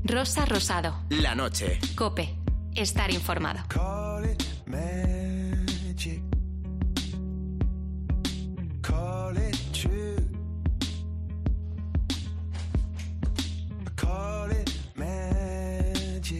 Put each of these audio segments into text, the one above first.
Rosa Rosado. La noche. COPE. Estar informado. Call it magic. Call it true. Call it magic.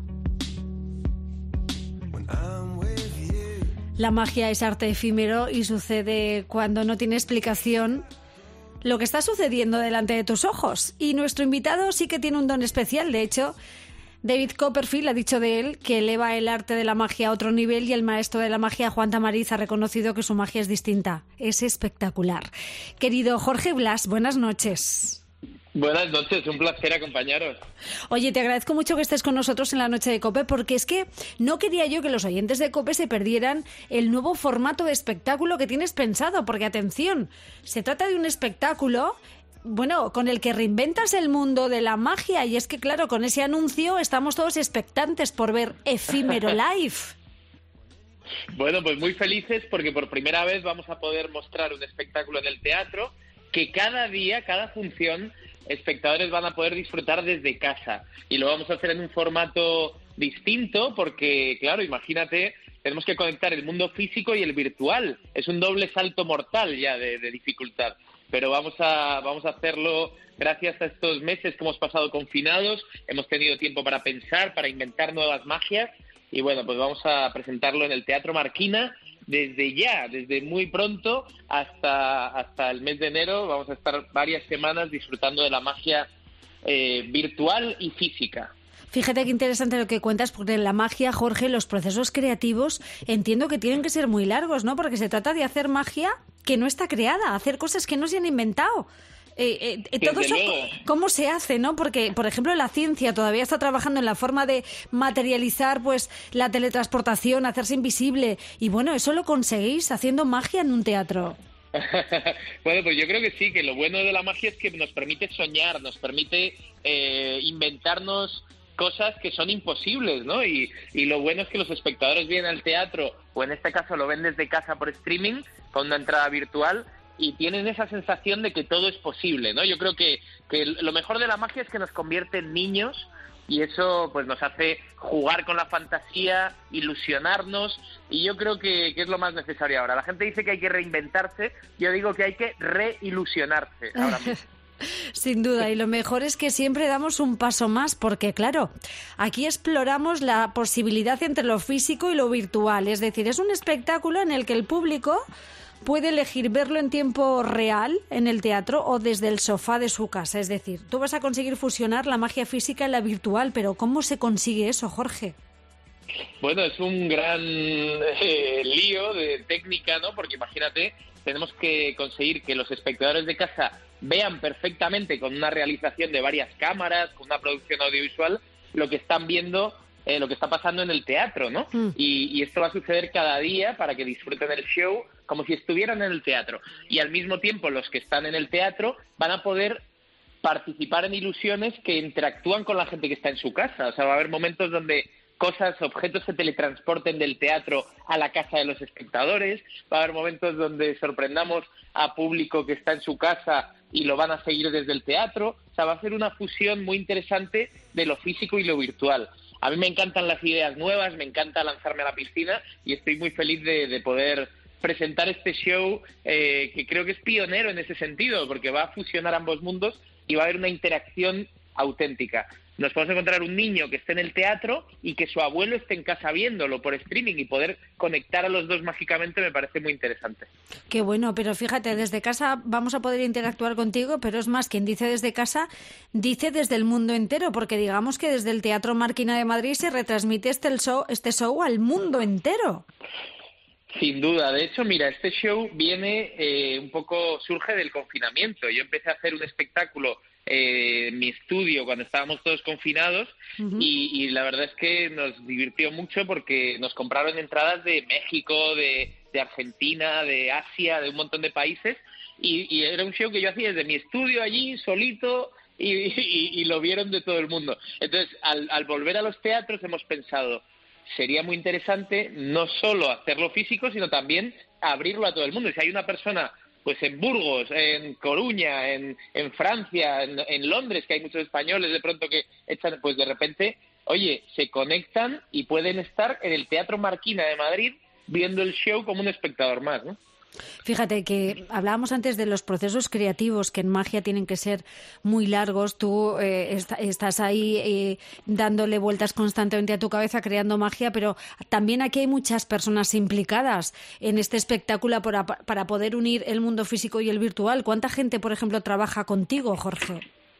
When I'm with you. La magia es arte efímero y sucede cuando no tiene explicación lo que está sucediendo delante de tus ojos. Y nuestro invitado sí que tiene un don especial. De hecho, David Copperfield ha dicho de él que eleva el arte de la magia a otro nivel, y el maestro de la magia, Juan Tamariz, ha reconocido que su magia es distinta. Es espectacular. Querido Jorge Blas, buenas noches. Buenas noches, un placer acompañaros. Oye, te agradezco mucho que estés con nosotros en la noche de COPE, porque es que no quería yo que los oyentes de COPE se perdieran el nuevo formato de espectáculo que tienes pensado, porque atención, se trata de un espectáculo, bueno, con el que reinventas el mundo de la magia, y es que claro, con ese anuncio estamos todos expectantes por ver Efímero Live. Bueno, pues muy felices porque por primera vez vamos a poder mostrar un espectáculo en el teatro que cada día, cada función, espectadores van a poder disfrutar desde casa, y lo vamos a hacer en un formato distinto porque, claro, imagínate, tenemos que conectar el mundo físico y el virtual. Es un doble salto mortal ya de dificultad, pero vamos a hacerlo gracias a estos meses que hemos pasado confinados. Hemos tenido tiempo para pensar, para inventar nuevas magias, y bueno, pues vamos a presentarlo en el Teatro Marquina desde muy pronto hasta el mes de enero. Vamos a estar varias semanas disfrutando de la magia virtual y física. Fíjate qué interesante lo que cuentas, porque en la magia, Jorge, los procesos creativos entiendo que tienen que ser muy largos, ¿no? Porque se trata de hacer magia que no está creada, hacer cosas que no se han inventado. Todo eso, ¿cómo se hace, no? Porque, por ejemplo, la ciencia todavía está trabajando en la forma de materializar, pues, la teletransportación, hacerse invisible, y bueno, eso lo conseguís haciendo magia en un teatro. Bueno, pues yo creo que sí, que lo bueno de la magia es que nos permite soñar, nos permite inventarnos cosas que son imposibles, ¿no? Y lo bueno es que los espectadores vienen al teatro, o en este caso lo ven desde casa por streaming, con una entrada virtual, y tienen esa sensación de que todo es posible, ¿no? Yo creo que lo mejor de la magia es que nos convierte en niños, y eso pues nos hace jugar con la fantasía, ilusionarnos, y yo creo que es lo más necesario ahora. La gente dice que hay que reinventarse, yo digo que hay que reilusionarse ahora mismo. Sin duda, y lo mejor es que siempre damos un paso más, porque claro, aquí exploramos la posibilidad entre lo físico y lo virtual, es decir, es un espectáculo en el que el público puede elegir verlo en tiempo real en el teatro o desde el sofá de su casa. Es decir, tú vas a conseguir fusionar la magia física y la virtual, pero ¿cómo se consigue eso, Jorge? Bueno, es un gran lío de técnica, ¿no? Porque imagínate, tenemos que conseguir que los espectadores de casa vean perfectamente, con una realización de varias cámaras, con una producción audiovisual, lo que están viendo, lo que está pasando en el teatro, ¿no? Y esto va a suceder cada día para que disfruten el show como si estuvieran en el teatro. Y al mismo tiempo, los que están en el teatro van a poder participar en ilusiones que interactúan con la gente que está en su casa. O sea, va a haber momentos donde objetos se teletransporten del teatro a la casa de los espectadores. Va a haber momentos donde sorprendamos a público que está en su casa y lo van a seguir desde el teatro. O sea, va a ser una fusión muy interesante de lo físico y lo virtual. A mí me encantan las ideas nuevas, me encanta lanzarme a la piscina, y estoy muy feliz de poder presentar este show que creo que es pionero en ese sentido, porque va a fusionar ambos mundos y va a haber una interacción auténtica. Nos podemos encontrar un niño que esté en el teatro y que su abuelo esté en casa viéndolo por streaming, y poder conectar a los dos mágicamente me parece muy interesante. Qué bueno, pero fíjate, desde casa vamos a poder interactuar contigo, pero es más, quien dice desde casa, dice desde el mundo entero, porque digamos que desde el Teatro Marquina de Madrid se retransmite este show al mundo entero. Sin duda. De hecho, mira, este show surge del confinamiento. Yo empecé a hacer un espectáculo en mi estudio cuando estábamos todos confinados, y la verdad es que nos divirtió mucho porque nos compraron entradas de México, de Argentina, de Asia, de un montón de países, y era un show que yo hacía desde mi estudio allí, solito, y lo vieron de todo el mundo. Entonces, al volver a los teatros hemos pensado, sería muy interesante no solo hacerlo físico, sino también abrirlo a todo el mundo. Y si hay una persona pues en Burgos, en Coruña, en Francia, en Londres, que hay muchos españoles de pronto que echan, pues de repente, oye, se conectan y pueden estar en el Teatro Marquina de Madrid viendo el show como un espectador más, ¿no? Fíjate que hablábamos antes de los procesos creativos que en magia tienen que ser muy largos. Tú estás ahí dándole vueltas constantemente a tu cabeza, creando magia, pero también aquí hay muchas personas implicadas en este espectáculo para poder unir el mundo físico y el virtual. ¿Cuánta gente, por ejemplo, trabaja contigo, Jorge?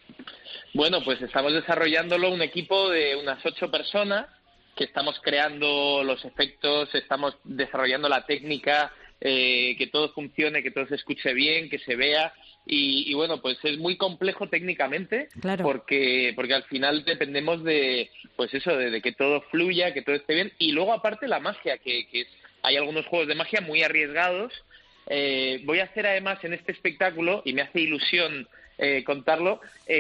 Bueno, pues estamos desarrollándolo un equipo de unas 8 personas que estamos creando los efectos, estamos desarrollando la técnica, que todo funcione, que todo se escuche bien, que se vea y bueno, pues es muy complejo técnicamente, claro, porque al final dependemos de, pues eso, de que todo fluya, que todo esté bien y luego aparte la magia, que hay algunos juegos de magia muy arriesgados. Voy a hacer además en este espectáculo, y me hace ilusión contarlo,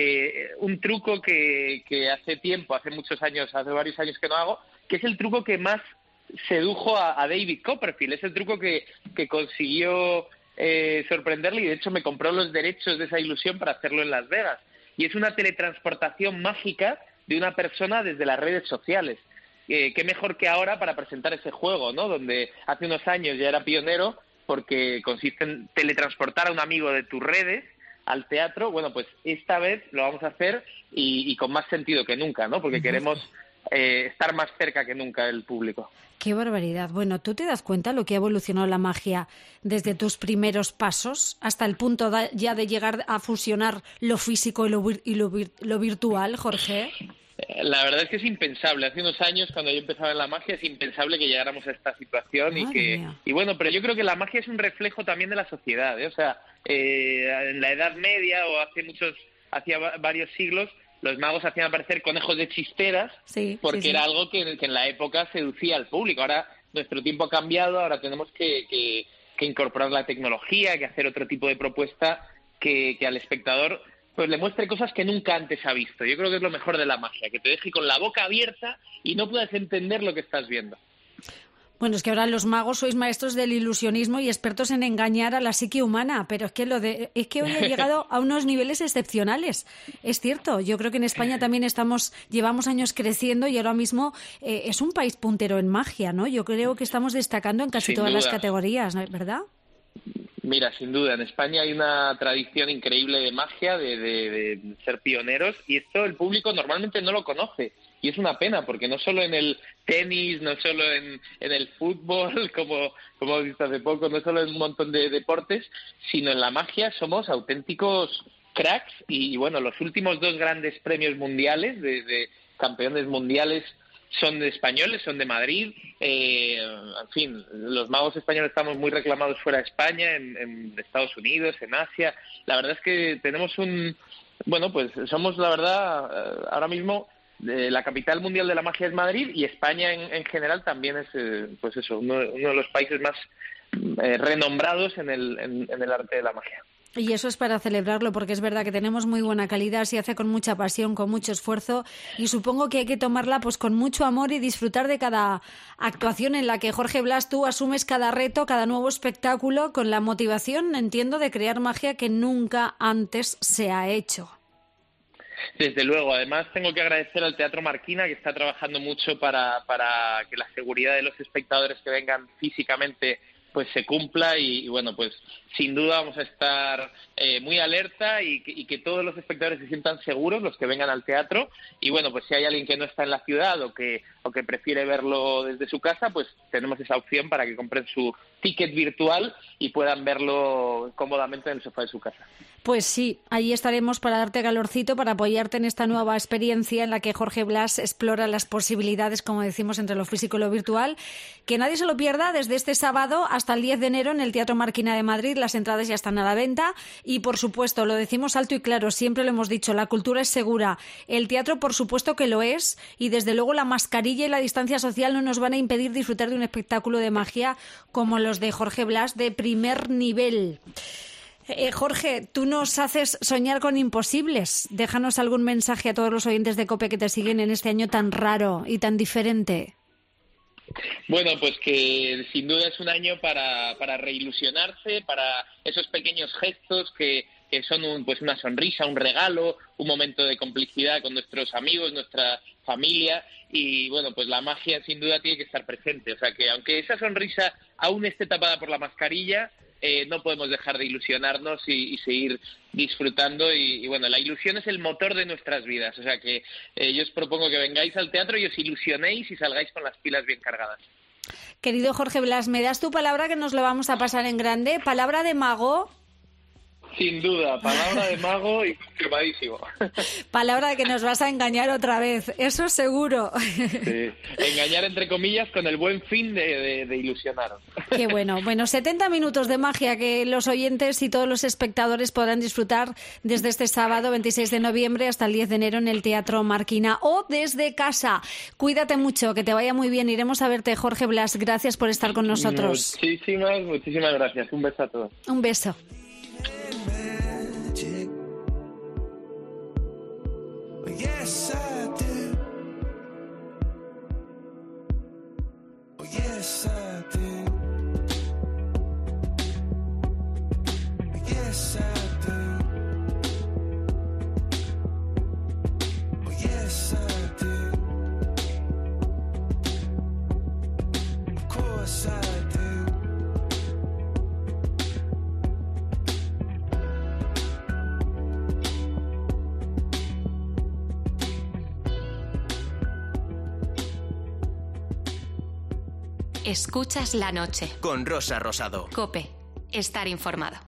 un truco que hace muchos años, hace varios años que no hago, que es el truco que más sedujo a David Copperfield. Es el truco que consiguió sorprenderle y de hecho me compró los derechos de esa ilusión para hacerlo en Las Vegas. Y es una teletransportación mágica de una persona desde las redes sociales. Qué mejor que ahora para presentar ese juego, ¿no? Donde hace unos años ya era pionero porque consiste en teletransportar a un amigo de tus redes al teatro. Bueno, pues esta vez lo vamos a hacer y con más sentido que nunca, ¿no? Porque queremos estar más cerca que nunca del público. ¡Qué barbaridad! Bueno, ¿tú te das cuenta lo que ha evolucionado la magia desde tus primeros pasos hasta el punto ya de llegar a fusionar lo físico y lo virtual, Jorge? La verdad es que es impensable. Hace unos años, cuando yo empezaba en la magia, es impensable que llegáramos a esta situación y bueno, pero yo creo que la magia es un reflejo también de la sociedad, ¿eh? O sea, en la Edad Media o hacía varios siglos, los magos hacían aparecer conejos de chisteras, porque era algo que en la época seducía al público. Ahora nuestro tiempo ha cambiado, ahora tenemos que incorporar la tecnología, que hacer otro tipo de propuesta que al espectador pues le muestre cosas que nunca antes ha visto. Yo creo que es lo mejor de la magia, que te deje con la boca abierta y no puedas entender lo que estás viendo. Bueno, es que ahora los magos sois maestros del ilusionismo y expertos en engañar a la psique humana, pero es que hoy ha llegado a unos niveles excepcionales. Es cierto, yo creo que en España también llevamos años creciendo y ahora mismo es un país puntero en magia, ¿no? Yo creo que estamos destacando en casi todas las categorías, ¿verdad? Mira, sin duda, en España hay una tradición increíble de magia, de ser pioneros, y esto el público normalmente no lo conoce. Y es una pena, porque no solo en el tenis, no solo en el fútbol, como hemos visto hace poco, no solo en un montón de deportes, sino en la magia somos auténticos cracks. Y bueno, los últimos 2 grandes premios mundiales, de campeones mundiales, son de españoles, son de Madrid. En fin, los magos españoles estamos muy reclamados fuera de España, en Estados Unidos, en Asia. La verdad es que tenemos pues somos, la verdad, ahora mismo la capital mundial de la magia es Madrid, y España en general también es pues eso, uno de los países más renombrados en el arte de la magia. Y eso es para celebrarlo, porque es verdad que tenemos muy buena calidad, se hace con mucha pasión, con mucho esfuerzo, y supongo que hay que tomarla pues con mucho amor y disfrutar de cada actuación en la que, Jorge Blas, tú asumes cada reto, cada nuevo espectáculo con la motivación, entiendo, de crear magia que nunca antes se ha hecho. Desde luego. Además, tengo que agradecer al Teatro Marquina, que está trabajando mucho para que la seguridad de los espectadores que vengan físicamente pues se cumpla y bueno, pues sin duda vamos a estar muy alerta y que todos los espectadores se sientan seguros, los que vengan al teatro. Y bueno, pues si hay alguien que no está en la ciudad o que prefiere verlo desde su casa, pues tenemos esa opción para que compren su ticket virtual y puedan verlo cómodamente en el sofá de su casa. Pues sí, ahí estaremos para darte calorcito, para apoyarte en esta nueva experiencia en la que Jorge Blas explora las posibilidades, como decimos, entre lo físico y lo virtual. Que nadie se lo pierda desde este sábado hasta el 10 de enero en el Teatro Marquina de Madrid. Las entradas ya están a la venta y, por supuesto, lo decimos alto y claro, siempre lo hemos dicho, la cultura es segura. El teatro, por supuesto que lo es, y desde luego la mascarilla y la distancia social no nos van a impedir disfrutar de un espectáculo de magia como los de Jorge Blas de primer nivel. Jorge, tú nos haces soñar con imposibles. Déjanos algún mensaje a todos los oyentes de COPE que te siguen en este año tan raro y tan diferente. Bueno, pues que sin duda es un año para reilusionarse, para esos pequeños gestos que son pues una sonrisa, un regalo, un momento de complicidad con nuestros amigos, nuestra familia, y bueno, pues la magia sin duda tiene que estar presente. O sea que aunque esa sonrisa aún esté tapada por la mascarilla, no podemos dejar de ilusionarnos y seguir disfrutando y bueno, la ilusión es el motor de nuestras vidas. O sea que yo os propongo que vengáis al teatro y os ilusionéis y salgáis con las pilas bien cargadas. Querido Jorge Blas, ¿me das tu palabra que nos lo vamos a pasar en grande? ¿Palabra de mago? Sin duda, palabra de mago y confirmadísimo. Palabra de que nos vas a engañar otra vez, eso seguro. Sí. Engañar entre comillas con el buen fin de ilusionaros. Qué bueno. Bueno, 70 minutos de magia que los oyentes y todos los espectadores podrán disfrutar desde este sábado 26 de noviembre hasta el 10 de enero en el Teatro Marquina o desde casa. Cuídate mucho, que te vaya muy bien. Iremos a verte, Jorge Blas. Gracias por estar con nosotros. Muchísimas gracias. Un beso a todos. Un beso. Magic. Oh, yes, I do. Oh, yes, I do. Oh, yes, I do. Oh, yes, I do. Of course I do. Escuchas la noche. Con Rosa Rosado. COPE. Estar informado.